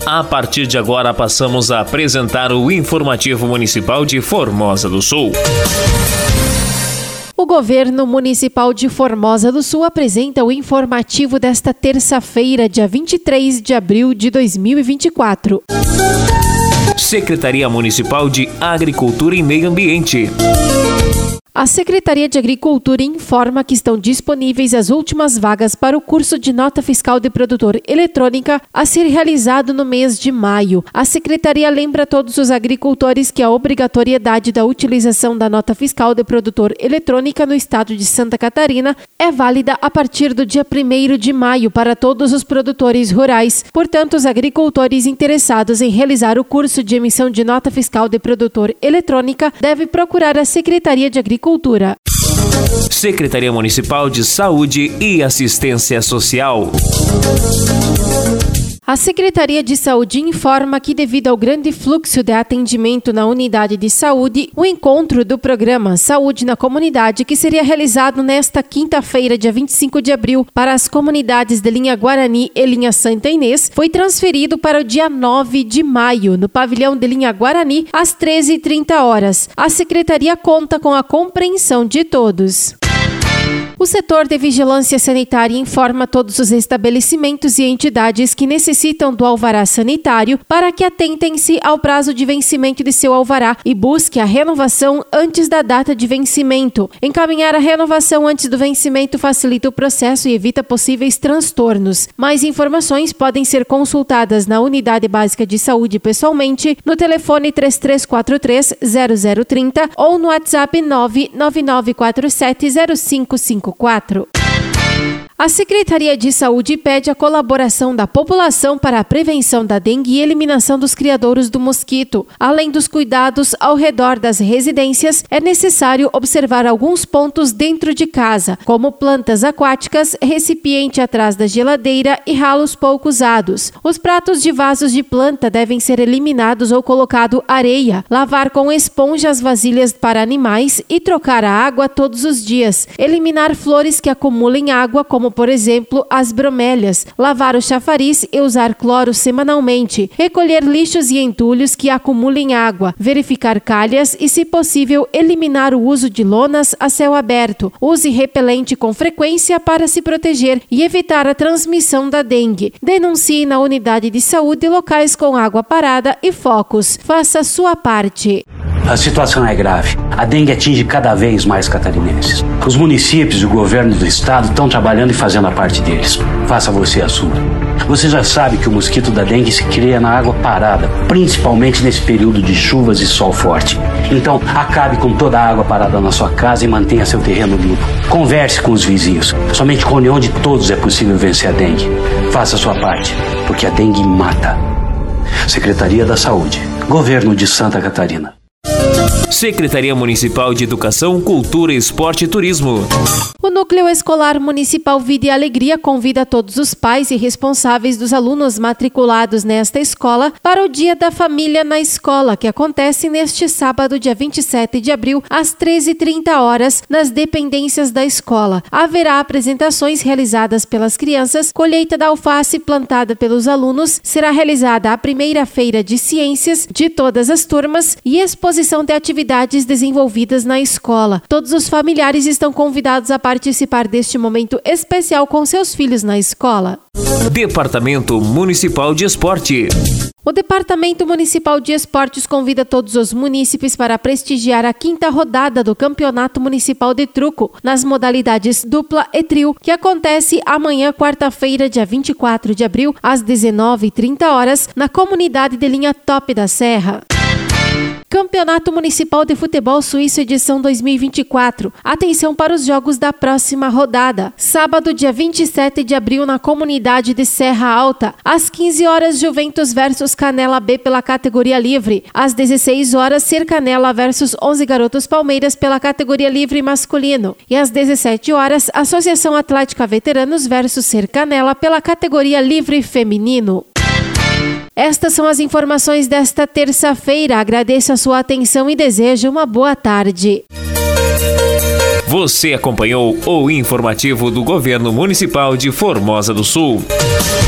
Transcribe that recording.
A partir de agora passamos a apresentar o Informativo Municipal de Formosa do Sul. O Governo Municipal de Formosa do Sul apresenta o informativo desta terça-feira, dia 23 de abril de 2024. Secretaria Municipal de Agricultura e Meio Ambiente. A Secretaria de Agricultura informa que estão disponíveis as últimas vagas para o curso de Nota Fiscal de Produtor Eletrônica a ser realizado no mês de maio. A Secretaria lembra a todos os agricultores que a obrigatoriedade da utilização da Nota Fiscal de Produtor Eletrônica no estado de Santa Catarina é válida a partir do dia 1º de maio para todos os produtores rurais. Portanto, os agricultores interessados em realizar o curso de emissão de Nota Fiscal de Produtor Eletrônica devem procurar a Secretaria de Agricultura. Secretaria Municipal de Saúde e Assistência Social. A Secretaria de Saúde informa que, devido ao grande fluxo de atendimento na unidade de saúde, o encontro do programa Saúde na Comunidade, que seria realizado nesta quinta-feira, dia 25 de abril, para as comunidades de linha Guarani e linha Santa Inês, foi transferido para o dia 9 de maio, no pavilhão de linha Guarani, às 13h30. A Secretaria conta com a compreensão de todos. O setor de vigilância sanitária informa todos os estabelecimentos e entidades que necessitam do alvará sanitário para que atentem-se ao prazo de vencimento de seu alvará e busque a renovação antes da data de vencimento. Encaminhar a renovação antes do vencimento facilita o processo e evita possíveis transtornos. Mais informações podem ser consultadas na Unidade Básica de Saúde pessoalmente, no telefone 3343-0030 ou no WhatsApp 999470554. A Secretaria de Saúde pede a colaboração da população para a prevenção da dengue e eliminação dos criadouros do mosquito. Além dos cuidados ao redor das residências, é necessário observar alguns pontos dentro de casa, como plantas aquáticas, recipiente atrás da geladeira e ralos pouco usados. Os pratos de vasos de planta devem ser eliminados ou colocado areia, lavar com esponja as vasilhas para animais e trocar a água todos os dias. Eliminar flores que acumulem água, como por exemplo, as bromélias, lavar o chafariz e usar cloro semanalmente, recolher lixos e entulhos que acumulem água, verificar calhas e, se possível, eliminar o uso de lonas a céu aberto. Use repelente com frequência para se proteger e evitar a transmissão da dengue. Denuncie na unidade de saúde locais com água parada e focos. Faça a sua parte. A situação é grave. A dengue atinge cada vez mais catarinenses. Os municípios e o governo do estado estão trabalhando e fazendo a parte deles. Faça você a sua. Você já sabe que o mosquito da dengue se cria na água parada, principalmente nesse período de chuvas e sol forte. Então, acabe com toda a água parada na sua casa e mantenha seu terreno limpo. Converse com os vizinhos. Somente com a união de todos é possível vencer a dengue. Faça a sua parte, porque a dengue mata. Secretaria da Saúde. Governo de Santa Catarina. Secretaria Municipal de Educação, Cultura, Esporte e Turismo. O Núcleo Escolar Municipal Vida e Alegria convida todos os pais e responsáveis dos alunos matriculados nesta escola para o Dia da Família na Escola, que acontece neste sábado, dia 27 de abril, às 13h30, nas dependências da escola. Haverá apresentações realizadas pelas crianças, colheita da alface plantada pelos alunos, será realizada a primeira feira de ciências de todas as turmas e exposição de atividades desenvolvidas na escola. Todos os familiares estão convidados a participar deste momento especial com seus filhos na escola. Departamento Municipal de Esporte. O Departamento Municipal de Esportes convida todos os munícipes para prestigiar a 5ª rodada do Campeonato Municipal de Truco, nas modalidades dupla e trio, que acontece amanhã, quarta-feira, dia 24 de abril, às 19h30, na comunidade de Linha Top da Serra. Campeonato Municipal de Futebol Suíço edição 2024. Atenção para os jogos da próxima rodada. Sábado, dia 27 de abril, na comunidade de Serra Alta. Às 15 horas, Juventus versus Canela B pela categoria livre. Às 16 horas, Ser Canela versus 11 Garotos Palmeiras pela categoria livre masculino. E às 17 horas, Associação Atlética Veteranos versus Ser Canela pela categoria livre feminino. Estas são as informações desta terça-feira. Agradeço a sua atenção e desejo uma boa tarde. Você acompanhou o informativo do Governo Municipal de Formosa do Sul.